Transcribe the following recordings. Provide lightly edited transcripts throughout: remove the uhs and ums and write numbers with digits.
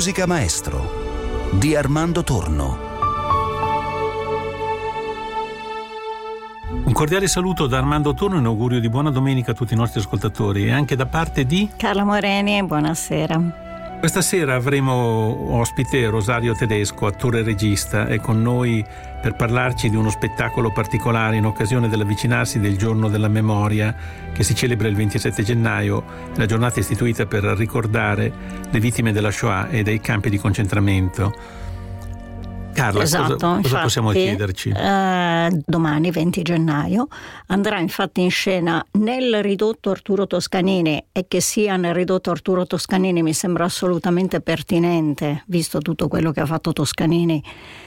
Musica Maestro di Armando Torno. Un cordiale saluto da Armando Torno e un augurio di buona domenica a tutti i nostri ascoltatori e anche da parte di Carla Moreni. Buonasera. Questa sera avremo ospite Rosario Tedesco, attore e regista, è con noi per parlarci di uno spettacolo particolare in occasione dell'avvicinarsi del Giorno della Memoria che si celebra il 27 gennaio, la giornata istituita per ricordare le vittime della Shoah e dei campi di concentramento. Carla, esatto, cosa possiamo chiederci? Domani 20 gennaio andrà infatti in scena nel ridotto Arturo Toscanini, e che sia nel ridotto Arturo Toscanini mi sembra assolutamente pertinente, visto tutto quello che ha fatto Toscanini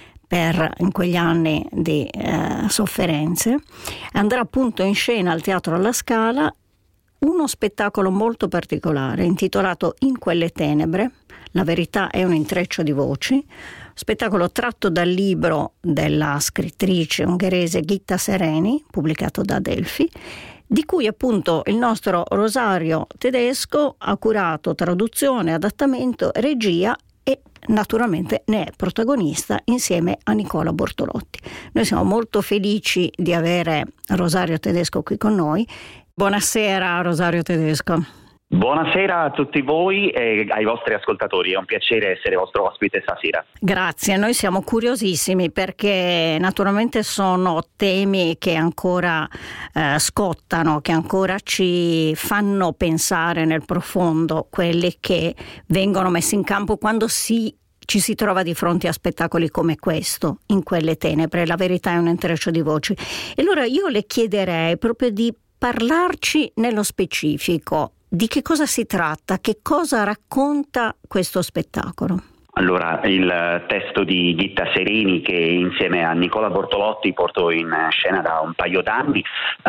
in quegli anni di sofferenze. Andrà appunto in scena al Teatro alla Scala uno spettacolo molto particolare intitolato In quelle tenebre. La verità è un intreccio di voci, spettacolo tratto dal libro della scrittrice ungherese Gitta Sereny, pubblicato da Adelphi, di cui appunto il nostro Rosario Tedesco ha curato traduzione, adattamento, regia e naturalmente ne è protagonista insieme a Nicola Bortolotti. Noi siamo molto felici di avere Rosario Tedesco qui con noi. Buonasera Rosario Tedesco. Buonasera a tutti voi e ai vostri ascoltatori, è un piacere essere vostro ospite stasera. Grazie, noi siamo curiosissimi perché naturalmente sono temi che ancora scottano, che ancora ci fanno pensare nel profondo, quelli che vengono messi in campo quando ci si trova di fronte a spettacoli come questo, In quelle tenebre. La verità è un intreccio di voci. E allora io le chiederei proprio di parlarci nello specifico. Di che cosa si tratta? Che cosa racconta questo spettacolo? Allora, il testo di Gitta Sereny, che insieme a Nicola Bortolotti porto in scena da un paio d'anni,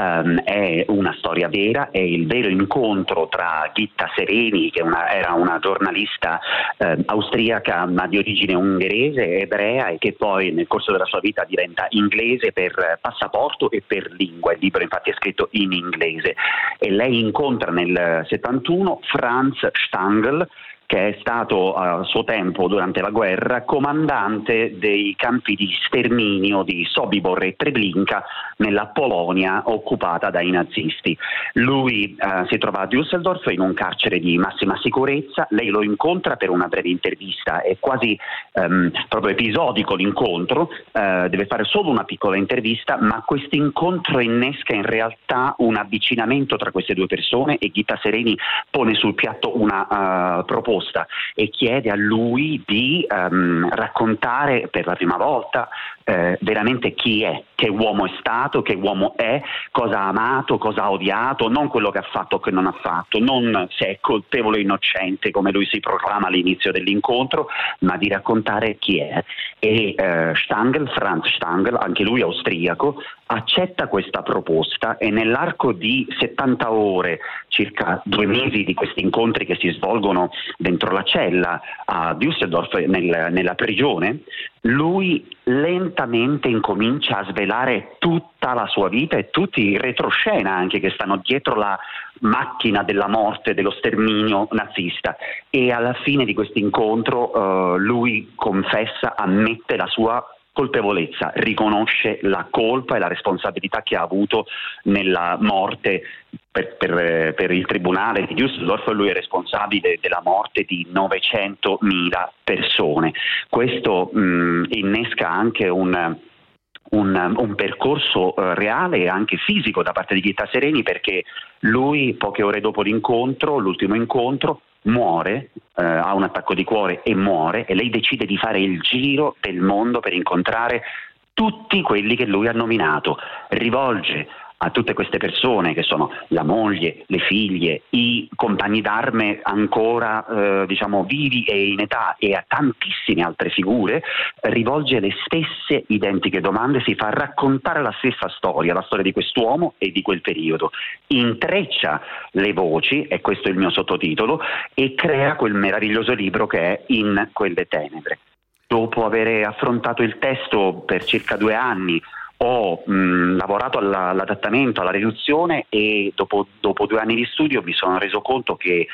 è una storia vera, è il vero incontro tra Gitta Sereny, che era una giornalista austriaca ma di origine ungherese, ebrea, e che poi nel corso della sua vita diventa inglese per passaporto e per lingua. Il libro infatti è scritto in inglese. E lei incontra nel 71 Franz Stangl, che è stato a suo tempo, durante la guerra, comandante dei campi di sterminio di Sobibor e Treblinka nella Polonia occupata dai nazisti. Lui si trova a Düsseldorf in un carcere di massima sicurezza, lei lo incontra per una breve intervista, è quasi proprio episodico l'incontro, deve fare solo una piccola intervista, ma questo incontro innesca in realtà un avvicinamento tra queste due persone e Gitta Sereny pone sul piatto una proposta e chiede a lui di raccontare per la prima volta veramente chi è, che uomo è stato, che uomo è, cosa ha amato, cosa ha odiato, non quello che ha fatto o che non ha fatto, non se è colpevole o innocente come lui si proclama all'inizio dell'incontro, ma di raccontare chi è. E Franz Stangl, anche lui austriaco, accetta questa proposta e nell'arco di 70 ore, circa 2 mesi di questi incontri che si svolgono dentro la cella a Düsseldorf, nella prigione, lui lentamente incomincia a svelare tutta la sua vita e tutti i retroscena anche che stanno dietro la macchina della morte, dello sterminio nazista, e alla fine di questo incontro lui confessa, ammette la sua colpevolezza, riconosce la colpa e la responsabilità che ha avuto nella morte per il tribunale di Düsseldorf. Lui è responsabile della morte di 900.000 persone. Questo innesca anche un percorso reale e anche fisico da parte di Gitta Sereny, perché lui poche ore dopo l'ultimo incontro, muore, ha un attacco di cuore e muore, e lei decide di fare il giro del mondo per incontrare tutti quelli che lui ha nominato. Rivolge a tutte queste persone che sono la moglie, le figlie, i compagni d'arme ancora vivi e in età, e a tantissime altre figure, rivolge le stesse identiche domande, si fa raccontare la stessa storia, la storia di quest'uomo e di quel periodo, intreccia le voci, e questo è il mio sottotitolo, e crea quel meraviglioso libro che è In quelle tenebre. Dopo aver affrontato il testo per circa 2 anni, ho lavorato all'adattamento, alla riduzione, e dopo 2 anni di studio mi sono reso conto che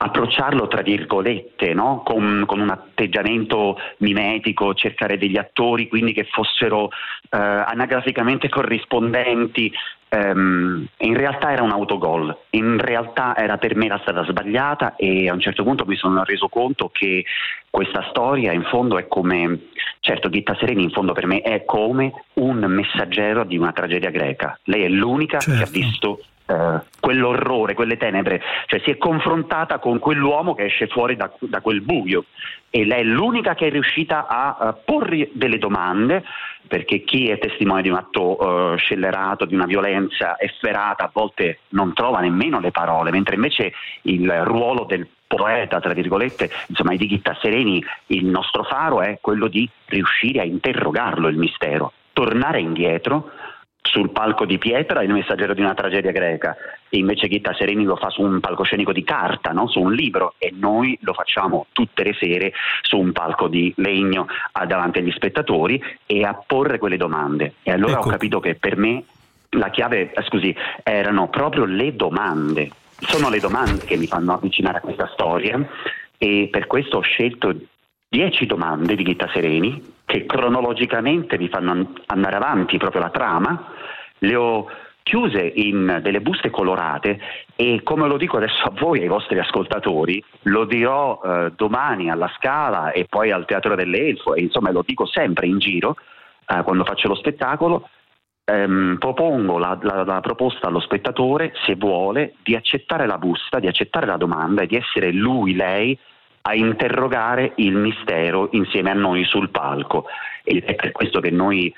approcciarlo tra virgolette, no? con un atteggiamento mimetico, cercare degli attori quindi che fossero anagraficamente corrispondenti. In realtà era un autogol, in realtà era per me la strada sbagliata, e a un certo punto mi sono reso conto che questa storia in fondo è come, certo, Ghitta Sereni in fondo per me è come un messaggero di una tragedia greca. Lei è l'unica che ha visto quell'orrore, quelle tenebre, cioè si è confrontata con quell'uomo che esce fuori da quel buio, e lei è l'unica che è riuscita a porre delle domande, perché chi è testimone di un atto scellerato, di una violenza efferata, a volte non trova nemmeno le parole, mentre invece il ruolo del poeta, tra virgolette, insomma di Ghitta Sereni, il nostro faro è quello di riuscire a interrogarlo il mistero, tornare indietro. Sul palco di pietra il messaggero di una tragedia greca, e invece Ghitta Sereni lo fa su un palcoscenico di carta, no? Su un libro, e noi lo facciamo tutte le sere su un palco di legno davanti agli spettatori, e a porre quelle domande. E allora ho capito che per me la chiave, erano proprio le domande. Sono le domande che mi fanno avvicinare a questa storia, e per questo ho scelto 10 domande di Ghitta Sereni che cronologicamente mi fanno andare avanti proprio la trama. Le ho chiuse in delle buste colorate, e come lo dico adesso a voi, ai vostri ascoltatori, lo dirò domani alla Scala e poi al Teatro dell'Elfo, e insomma lo dico sempre in giro quando faccio lo spettacolo. Propongo la proposta allo spettatore, se vuole, di accettare la busta, di accettare la domanda e di essere lui, lei, a interrogare il mistero insieme a noi sul palco. E è per questo che noi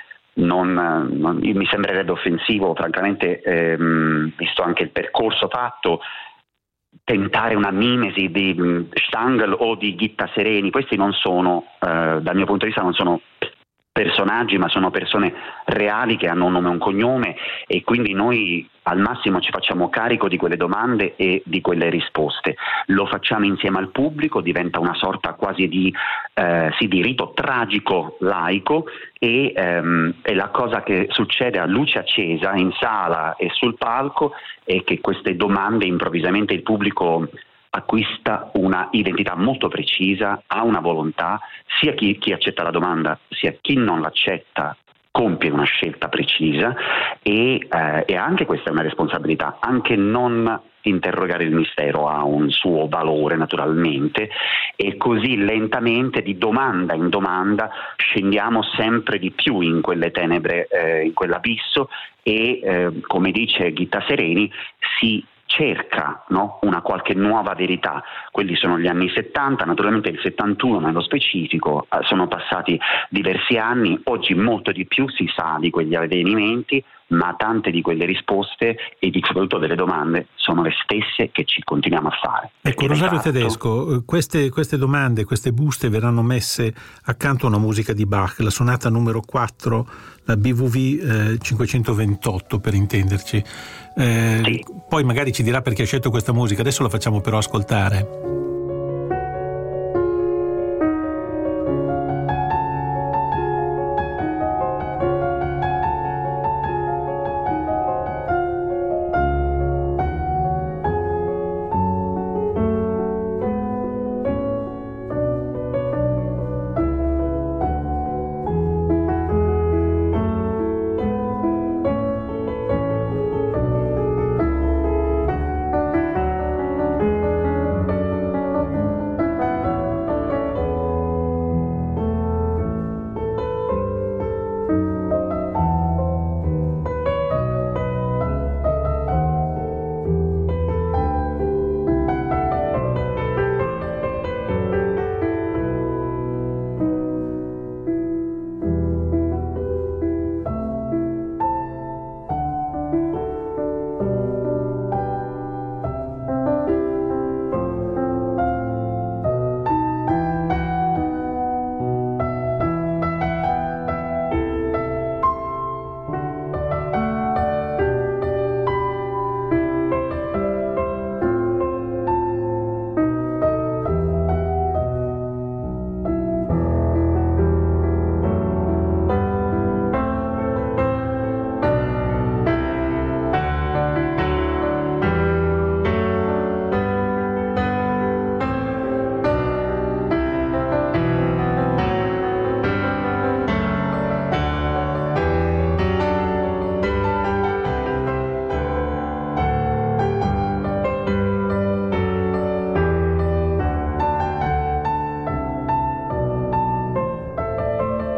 mi sembrerebbe offensivo, francamente, visto anche il percorso fatto, tentare una mimesi di Stangl o di Ghitta Sereni. Questi non sono, dal mio punto di vista, non sono personaggi, ma sono persone reali che hanno un nome e un cognome, e quindi noi al massimo ci facciamo carico di quelle domande e di quelle risposte. Lo facciamo insieme al pubblico, diventa una sorta quasi di rito tragico laico, e la cosa che succede a luce accesa in sala e sul palco è che queste domande improvvisamente il pubblico acquista una identità molto precisa, ha una volontà, sia chi accetta la domanda sia chi non l'accetta compie una scelta precisa, e anche questa è una responsabilità. Anche non interrogare il mistero ha un suo valore, naturalmente, e così lentamente, di domanda in domanda, scendiamo sempre di più in quelle tenebre, in quell'abisso, e come dice Ghitta Sereni, si cerca, no? Una qualche nuova verità. Quelli sono gli anni 70, naturalmente il 71 nello specifico, sono passati diversi anni, oggi molto di più si sa di quegli avvenimenti, ma tante di quelle risposte e soprattutto delle domande sono le stesse che ci continuiamo a fare. Ecco, Rosario Tedesco, queste domande, queste buste verranno messe accanto a una musica di Bach, la sonata numero 4, la BWV 528 per intenderci. Sì. Poi magari ci dirà perché ha scelto questa musica, adesso la facciamo però ascoltare.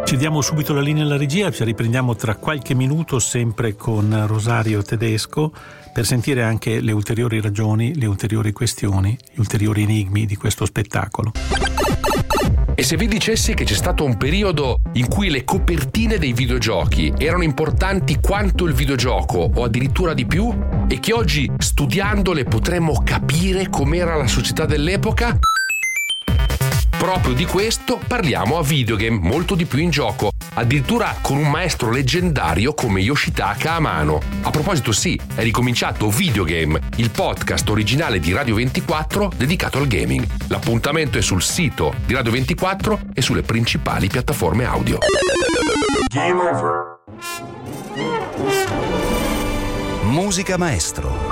Ci diamo subito la linea alla regia, ci riprendiamo tra qualche minuto sempre con Rosario Tedesco per sentire anche le ulteriori ragioni, le ulteriori questioni, gli ulteriori enigmi di questo spettacolo. E se vi dicessi che c'è stato un periodo in cui le copertine dei videogiochi erano importanti quanto il videogioco o addirittura di più, e che oggi studiandole potremmo capire com'era la società dell'epoca? Proprio di questo parliamo a Videogame, molto di più in gioco, addirittura con un maestro leggendario come Yoshitaka Amano. A proposito, sì, è ricominciato Videogame, il podcast originale di Radio 24 dedicato al gaming. L'appuntamento è sul sito di Radio 24 e sulle principali piattaforme audio. Game over. Musica Maestro.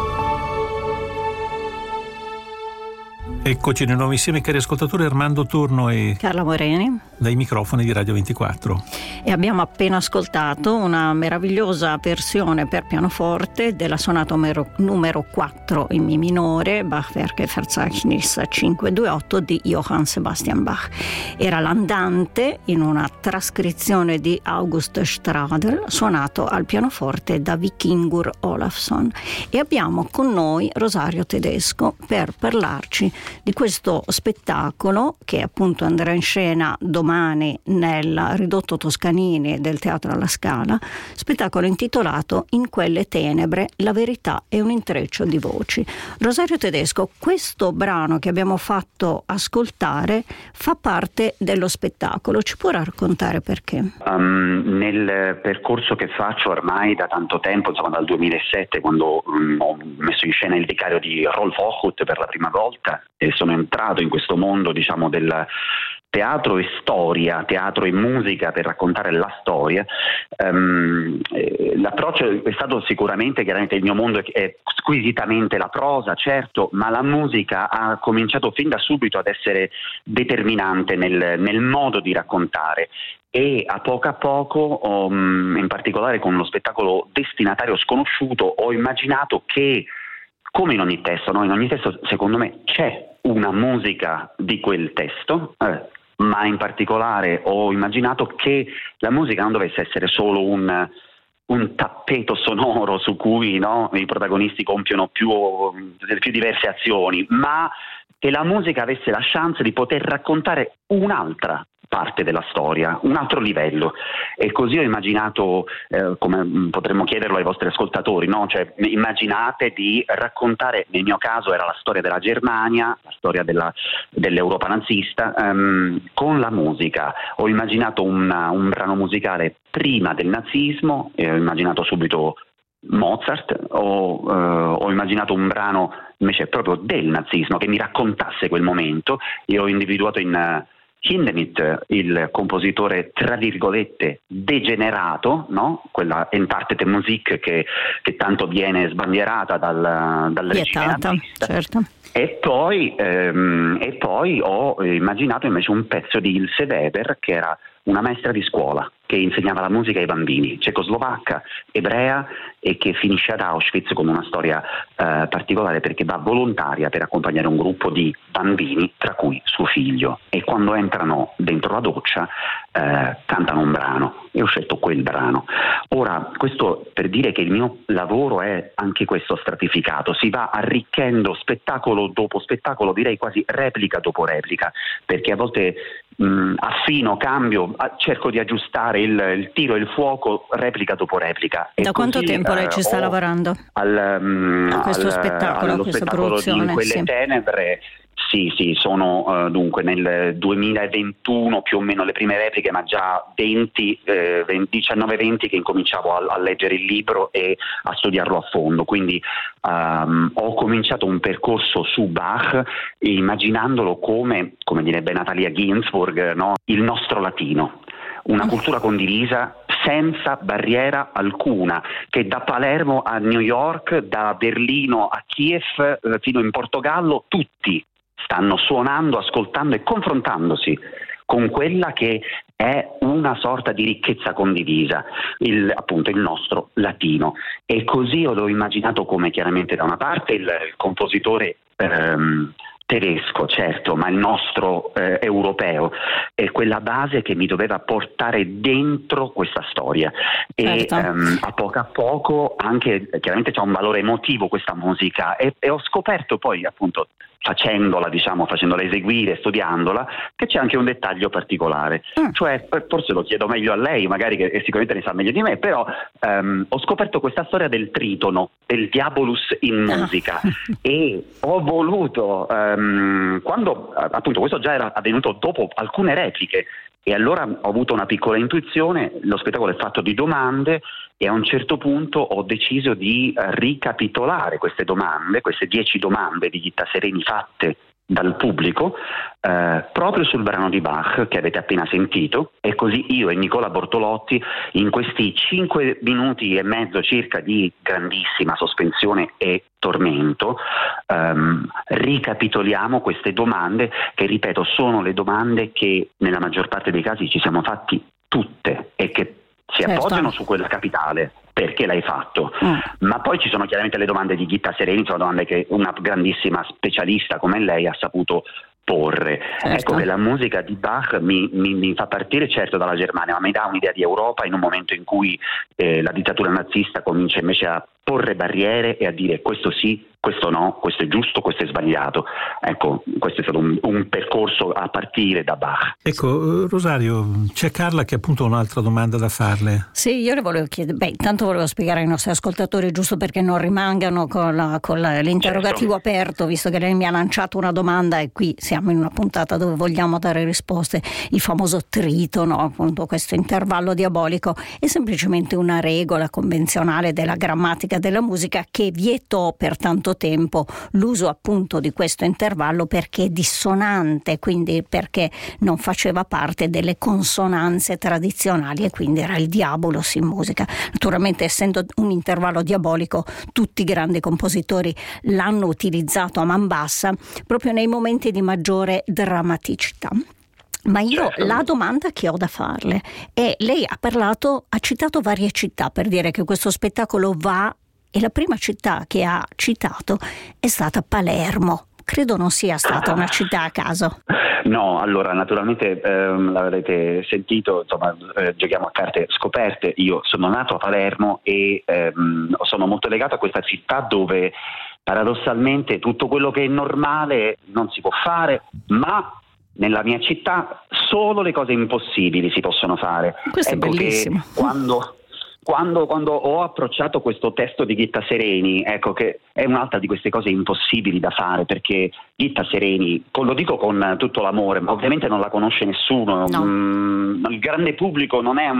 Eccoci di nuovo insieme, cari ascoltatori, Armando Torno e Carla Moreni dai microfoni di Radio 24. E abbiamo appena ascoltato una meravigliosa versione per pianoforte della sonata numero 4 in Mi minore, Bachwerke Verzeichnis 528 di Johann Sebastian Bach. Era l'andante in una trascrizione di August Stradel, suonato al pianoforte da Vikingur Olafsson. E abbiamo con noi Rosario Tedesco per parlarci di questo spettacolo che appunto andrà in scena domani nel Ridotto Toscanini del Teatro alla Scala, spettacolo intitolato In quelle tenebre la verità è un intreccio di voci. Rosario Tedesco, questo brano che abbiamo fatto ascoltare fa parte dello spettacolo, ci può raccontare perché? Nel percorso che faccio ormai da tanto tempo, insomma dal 2007, quando ho messo in scena Il vicario di Rolf Hochhuth per la prima volta e sono entrato in questo mondo, diciamo, del teatro e storia, teatro e musica per raccontare la storia. L'approccio è stato sicuramente, chiaramente il mio mondo è squisitamente la prosa, certo, ma la musica ha cominciato fin da subito ad essere determinante nel modo di raccontare. E a poco, in particolare con lo spettacolo Destinatario sconosciuto, ho immaginato che, come in ogni testo, no? In ogni testo secondo me c'è una musica di quel testo, ma in particolare ho immaginato che la musica non dovesse essere solo un tappeto sonoro su cui, no, i protagonisti compiono più diverse azioni, ma che la musica avesse la chance di poter raccontare un'altra parte della storia, un altro livello. E così ho immaginato, come potremmo chiederlo ai vostri ascoltatori, no? Cioè, immaginate di raccontare, nel mio caso era la storia della Germania, la storia dell'Europa nazista, con la musica. Ho immaginato un brano musicale prima del nazismo, ho immaginato subito Mozart, ho immaginato un brano invece proprio del nazismo che mi raccontasse quel momento, e ho individuato in Hindemith, il compositore tra virgolette degenerato, no? Quella Entartete Musik che tanto viene sbandierata dal regime nazista. Certo. E poi ho immaginato invece un pezzo di Ilse Weber, che era una maestra di scuola che insegnava la musica ai bambini, cecoslovacca, ebrea, e che finisce ad Auschwitz con una storia particolare, perché va volontaria per accompagnare un gruppo di bambini, tra cui suo figlio, e quando entrano dentro la doccia cantano un brano, e ho scelto quel brano. Ora, questo per dire che il mio lavoro è anche questo stratificato, si va arricchendo spettacolo dopo spettacolo, direi quasi replica dopo replica, perché a volte affino, cambio, cerco di aggiustare il tiro e il fuoco replica dopo replica. Da quanto tempo lei ci sta lavorando a questo spettacolo, a questa produzione? Di In quelle tenebre. Sì, sono dunque nel 2021 più o meno le prime repliche, ma già 19-20 che incominciavo a leggere il libro e a studiarlo a fondo, quindi ho cominciato un percorso su Bach immaginandolo come direbbe Natalia Ginsburg, no? Il nostro latino, una cultura condivisa senza barriera alcuna, che da Palermo a New York, da Berlino a Kiev fino in Portogallo, tutti stanno suonando, ascoltando e confrontandosi con quella che è una sorta di ricchezza condivisa, appunto il nostro latino. E così l'ho immaginato come chiaramente da una parte il compositore tedesco, certo, ma il nostro europeo, è quella base che mi doveva portare dentro questa storia. Certo. E a poco anche chiaramente c'ha un valore emotivo questa musica, e ho scoperto poi, appunto, facendola eseguire, studiandola, che c'è anche un dettaglio particolare. Cioè, forse lo chiedo meglio a lei, magari, che sicuramente ne sa meglio di me, però ho scoperto questa storia del tritono, del diabolus in musica, e ho voluto, quando appunto questo già era avvenuto dopo alcune repliche, e allora ho avuto una piccola intuizione. Lo spettacolo è fatto di domande, e a un certo punto ho deciso di ricapitolare queste domande, queste 10 domande di Gitta Sereni fatte dal pubblico, proprio sul brano di Bach che avete appena sentito, e così io e Nicola Bortolotti, in questi 5 minuti e mezzo circa di grandissima sospensione e tormento, ricapitoliamo queste domande che, ripeto, sono le domande che nella maggior parte dei casi ci siamo fatti tutte, e che si appoggiano su quella capitale. Perché l'hai fatto? Ma poi ci sono chiaramente le domande di Gitta Sereni, sono domande che una grandissima specialista come lei ha saputo porre. Certo. Ecco che la musica di Bach mi fa partire certo dalla Germania, ma mi dà un'idea di Europa in un momento in cui la dittatura nazista comincia invece a porre barriere e a dire questo sì, questo no, questo è giusto, questo è sbagliato. Ecco, questo è stato un percorso a partire da Bach. Ecco, Rosario, c'è Carla che appunto ha un'altra domanda da farle. Sì, io le volevo chiedere, intanto volevo spiegare ai nostri ascoltatori, giusto perché non rimangano con l'interrogativo aperto, visto che lei mi ha lanciato una domanda e qui siamo in una puntata dove vogliamo dare risposte. Il famoso tritono, appunto questo intervallo diabolico, è semplicemente una regola convenzionale della grammatica della musica che vietò per tanto tempo l'uso appunto di questo intervallo perché è dissonante, quindi perché non faceva parte delle consonanze tradizionali, e quindi era il diabolus in musica. Naturalmente, essendo un intervallo diabolico, tutti i grandi compositori l'hanno utilizzato a man bassa proprio nei momenti di maggiore drammaticità. Ma io la domanda che ho da farle è: lei ha citato varie città per dire che questo spettacolo va, e la prima città che ha citato è stata Palermo. Credo non sia stata una città a caso. No, allora naturalmente l'avrete sentito, insomma, giochiamo a carte scoperte. Io sono nato a Palermo e sono molto legato a questa città dove paradossalmente tutto quello che è normale non si può fare, ma nella mia città solo le cose impossibili si possono fare. Questo ecco, è bellissimo. Che quando ho approcciato questo testo di Gitta Sereni, ecco che è un'altra di queste cose impossibili da fare, perché Gitta Sereni, lo dico con tutto l'amore, ma ovviamente non la conosce nessuno. No. Il grande pubblico non è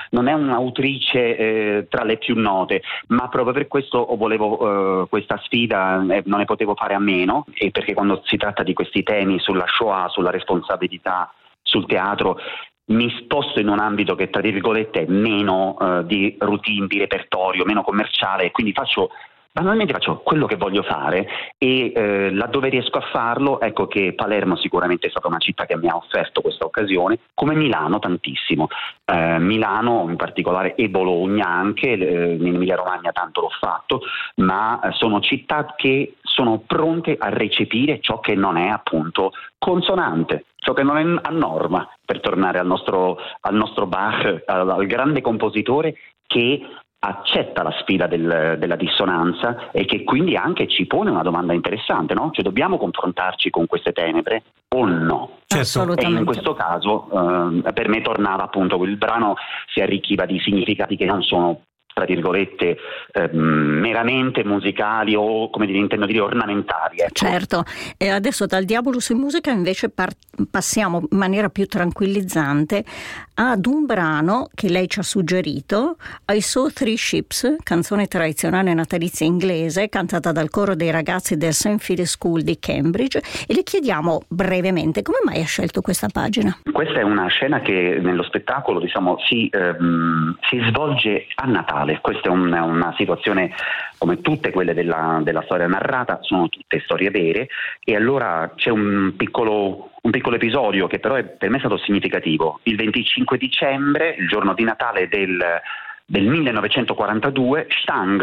un'autrice tra le più note, ma proprio per questo volevo questa sfida, non ne potevo fare a meno, e perché quando si tratta di questi temi sulla Shoah, sulla responsabilità, sul teatro, mi sposto in un ambito che, tra virgolette, è meno di routine, di repertorio, meno commerciale, quindi banalmente faccio quello che voglio fare, e laddove riesco a farlo, ecco che Palermo sicuramente è stata una città che mi ha offerto questa occasione, come Milano tantissimo. Milano in particolare, e Bologna anche, in Emilia Romagna tanto l'ho fatto, ma sono città che sono pronte a recepire ciò che non è appunto consonante, ciò che non è a norma, per tornare al nostro Bach, al grande compositore che accetta la sfida della dissonanza, e che quindi anche ci pone una domanda interessante, no? Cioè, dobbiamo confrontarci con queste tenebre o no? Certo. E in questo caso per me tornava appunto, il brano si arricchiva di significati che non sono, tra virgolette, meramente musicali o, come intendo dire, ornamentali. Ecco. Certo, e adesso dal Diabolus in musica invece passiamo in maniera più tranquillizzante ad un brano che lei ci ha suggerito, I Saw Three Ships, canzone tradizionale natalizia inglese cantata dal coro dei ragazzi del St. Philip's School di Cambridge, e le chiediamo brevemente come mai ha scelto questa pagina. Questa è una scena che nello spettacolo, diciamo, si svolge a Natale. Questa è una situazione, come tutte quelle della storia narrata, sono tutte storie vere, e allora c'è un piccolo episodio che però per me è stato significativo. Il 25 dicembre, il giorno di Natale del 1942, Stangl,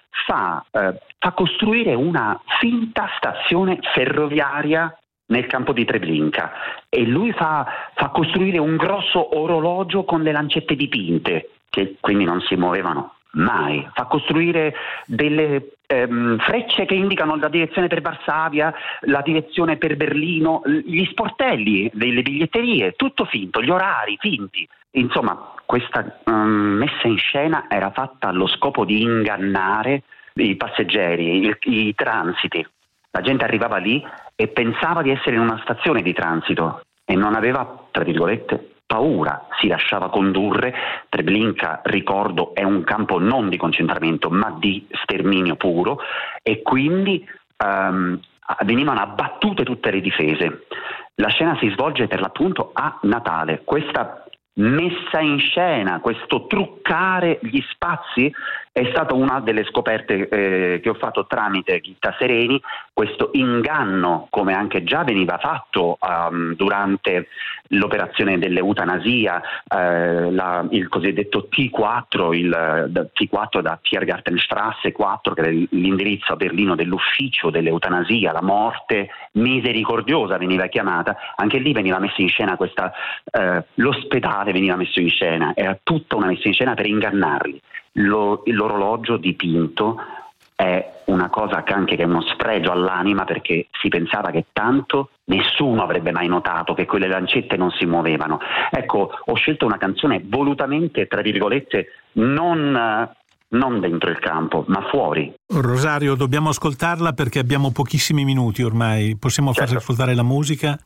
fa costruire una finta stazione ferroviaria nel campo di Treblinka, e lui fa costruire un grosso orologio con le lancette dipinte che quindi non si muovevano mai, fa costruire delle frecce che indicano la direzione per Varsavia, la direzione per Berlino, gli sportelli delle biglietterie, tutto finto, gli orari finti. Insomma, questa messa in scena era fatta allo scopo di ingannare i passeggeri, i transiti. La gente arrivava lì e pensava di essere in una stazione di transito e non aveva, tra virgolette, paura, si lasciava condurre. Treblinka, ricordo, è un campo non di concentramento ma di sterminio puro, e quindi venivano abbattute tutte le difese. La scena si svolge per l'appunto a Natale. Questa messa in scena, questo truccare gli spazi è stata una delle scoperte che ho fatto tramite Gitta Sereni. Questo inganno, come anche già veniva fatto durante l'operazione dell'eutanasia, il cosiddetto T4, il T4 da Tiergartenstrasse 4, che è l'indirizzo a Berlino dell'ufficio dell'eutanasia, la morte misericordiosa veniva chiamata. Anche lì veniva messa in scena l'ospedale veniva messo in scena, era tutta una messa in scena per ingannarli. L'orologio dipinto è una cosa che è uno sfregio all'anima, perché si pensava che tanto nessuno avrebbe mai notato che quelle lancette non si muovevano. Ecco, ho scelto una canzone volutamente, tra virgolette, non dentro il campo, ma fuori. Rosario, dobbiamo ascoltarla perché abbiamo pochissimi minuti ormai. Possiamo far ascoltare la musica?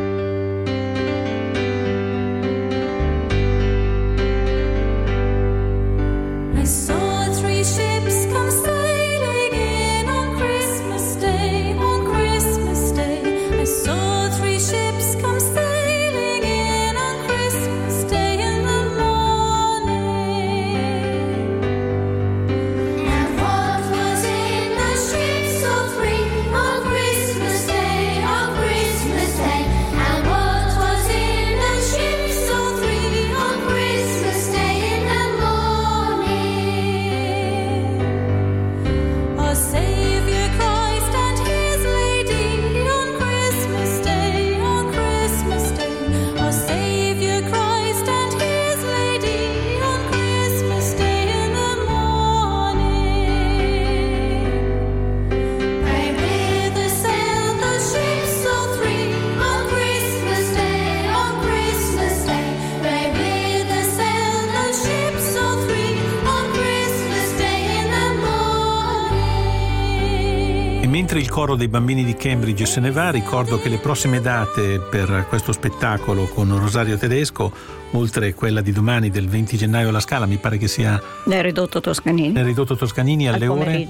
Mentre il coro dei bambini di Cambridge se ne va, ricordo che le prossime date per questo spettacolo con Rosario Tedesco, oltre quella di domani del 20 gennaio alla Scala, mi pare che sia nel Ridotto Toscanini alle ore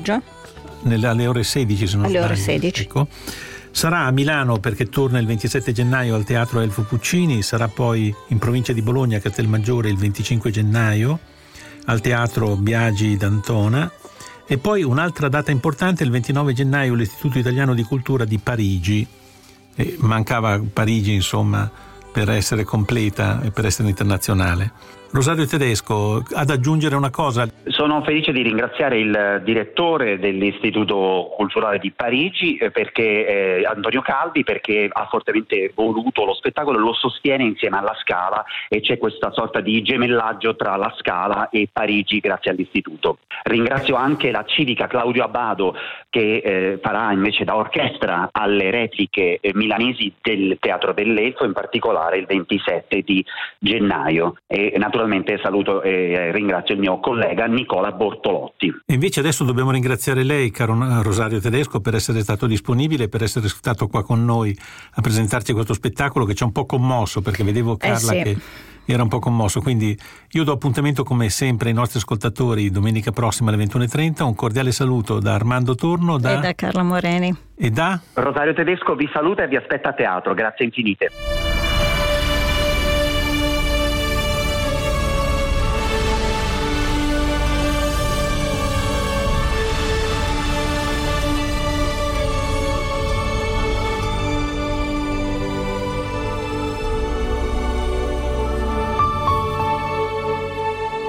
16, se non sbaglio. Alle ore 16. Ecco. Sarà a Milano perché torna il 27 gennaio al Teatro Elfo Puccini, sarà poi in provincia di Bologna a Castelmaggiore il 25 gennaio al Teatro Biagi d'Antona. E poi un'altra data importante, il 29 gennaio, l'Istituto Italiano di Cultura di Parigi. Mancava Parigi, insomma, per essere completa e per essere internazionale. Rosario Tedesco, ad aggiungere una cosa. Sono felice di ringraziare il direttore dell'Istituto Culturale di Parigi, Antonio Calvi, perché ha fortemente voluto lo spettacolo, lo sostiene insieme alla Scala, e c'è questa sorta di gemellaggio tra la Scala e Parigi grazie all'Istituto. Ringrazio anche la civica Claudio Abbado, che farà invece da orchestra alle repliche milanesi del Teatro dell'Elfo, in particolare il 27 di gennaio. E naturalmente saluto e ringrazio il mio collega Nicola Bortolotti. E invece adesso dobbiamo ringraziare lei, caro Rosario Tedesco, per essere stato disponibile, per essere stato qua con noi a presentarci questo spettacolo che ci ha un po' commosso, perché vedevo Carla che era un po' commosso. Quindi io do appuntamento come sempre ai nostri ascoltatori domenica prossima alle 21:30. Un cordiale saluto da Armando Torno, e da Carla Moreni e da Rosario Tedesco. Vi saluta e vi aspetta a teatro. Grazie infinite.